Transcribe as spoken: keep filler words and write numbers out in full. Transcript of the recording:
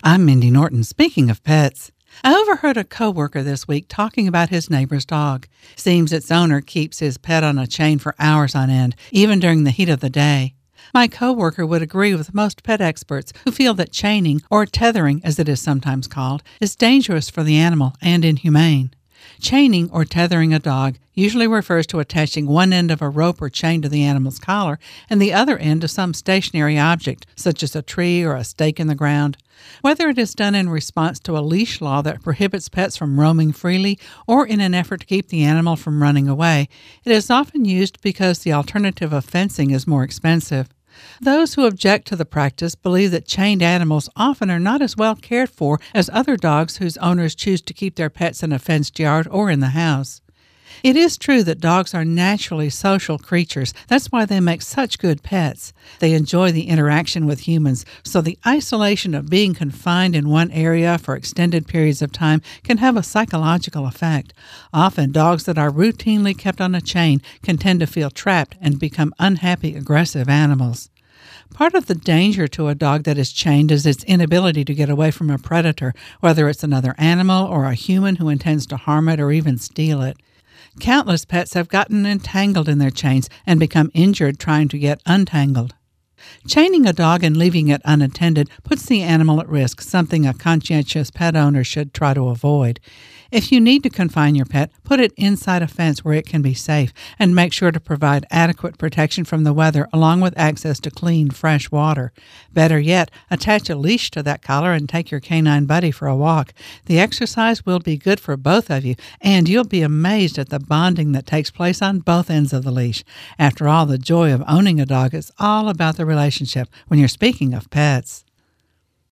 I'm Mindy Norton. Speaking of pets, I overheard a coworker this week talking about his neighbor's dog. Seems its owner keeps his pet on a chain for hours on end, even during the heat of the day. My coworker would agree with most pet experts who feel that chaining, or tethering as it is sometimes called, is dangerous for the animal and inhumane. Chaining or tethering a dog usually refers to attaching one end of a rope or chain to the animal's collar and the other end to some stationary object, such as a tree or a stake in the ground. Whether it is done in response to a leash law that prohibits pets from roaming freely or in an effort to keep the animal from running away, it is often used because the alternative of fencing is more expensive. Those who object to the practice believe that chained animals often are not as well cared for as other dogs whose owners choose to keep their pets in a fenced yard or in the house. It is true that dogs are naturally social creatures. That's why they make such good pets. They enjoy the interaction with humans, so the isolation of being confined in one area for extended periods of time can have a psychological effect. Often, dogs that are routinely kept on a chain can tend to feel trapped and become unhappy, aggressive animals. Part of the danger to a dog that is chained is its inability to get away from a predator, whether it's another animal or a human who intends to harm it or even steal it. Countless pets have gotten entangled in their chains and become injured trying to get untangled. Chaining a dog and leaving it unattended puts the animal at risk, something a conscientious pet owner should try to avoid. If you need to confine your pet, put it inside a fence where it can be safe, and make sure to provide adequate protection from the weather along with access to clean, fresh water. Better yet, attach a leash to that collar and take your canine buddy for a walk. The exercise will be good for both of you, and you'll be amazed at the bonding that takes place on both ends of the leash. After all, the joy of owning a dog is all about the relationship when you're speaking of pets.